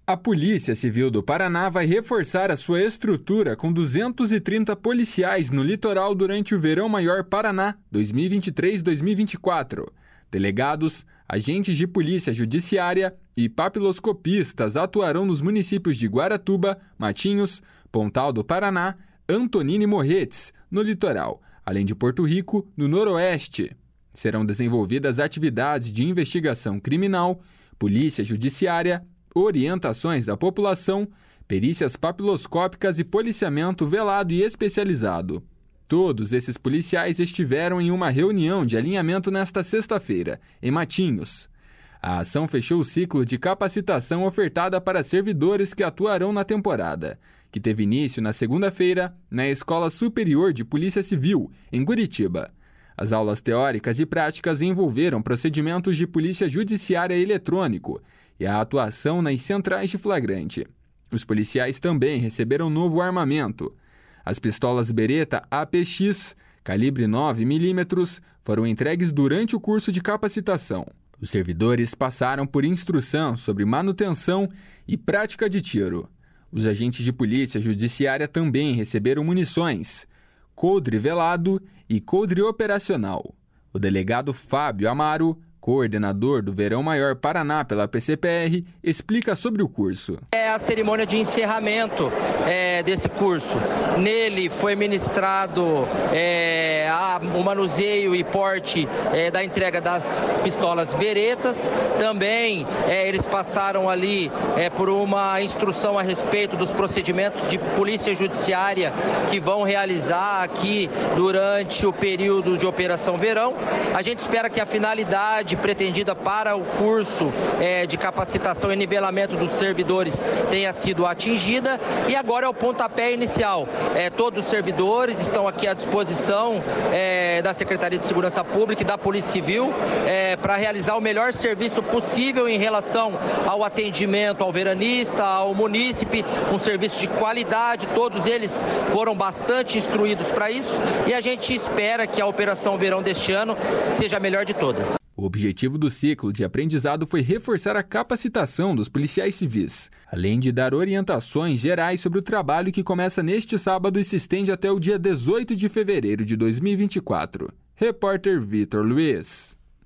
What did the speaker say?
A Polícia Civil do Paraná vai reforçar a sua estrutura com 230 policiais no litoral durante o Verão Maior Paraná 2023-2024. Delegados, agentes de polícia judiciária e papiloscopistas atuarão nos municípios de Guaratuba, Matinhos, Pontal do Paraná, Antonina e Morretes, no litoral, além de Porto Rico, no noroeste. Serão desenvolvidas atividades de investigação criminal, polícia judiciária, orientações à população, perícias papiloscópicas e policiamento velado e especializado. Todos esses policiais estiveram em uma reunião de alinhamento nesta sexta-feira, em Matinhos. A ação fechou o ciclo de capacitação ofertada para servidores que atuarão na temporada, que teve início na segunda-feira na Escola Superior de Polícia Civil, em Curitiba. As aulas teóricas e práticas envolveram procedimentos de polícia judiciária eletrônico e a atuação nas centrais de flagrante. Os policiais também receberam novo armamento. As pistolas Beretta APX, calibre 9mm, foram entregues durante o curso de capacitação. Os servidores passaram por instrução sobre manutenção e prática de tiro. Os agentes de polícia judiciária também receberam munições, coldre velado e coldre operacional. O delegado Fábio Amaro, coordenador do Verão Maior Paraná pela PCPR, explica sobre o curso. É a cerimônia de encerramento desse curso. Nele foi ministrado o manuseio e porte da entrega das pistolas Berettas. Também eles passaram ali por uma instrução a respeito dos procedimentos de polícia judiciária que vão realizar aqui durante o período de Operação Verão. A gente espera que a finalidade pretendida para o curso de capacitação e nivelamento dos servidores tenha sido atingida, e agora é o pontapé inicial. Todos os servidores estão aqui à disposição da Secretaria de Segurança Pública e da Polícia Civil para realizar o melhor serviço possível em relação ao atendimento ao veranista, ao munícipe, um serviço de qualidade. Todos eles foram bastante instruídos para isso e a gente espera que a Operação Verão deste ano seja a melhor de todas. O objetivo do ciclo de aprendizado foi reforçar a capacitação dos policiais civis, além de dar orientações gerais sobre o trabalho que começa neste sábado e se estende até o dia 18 de fevereiro de 2024. Repórter Vitor Luiz.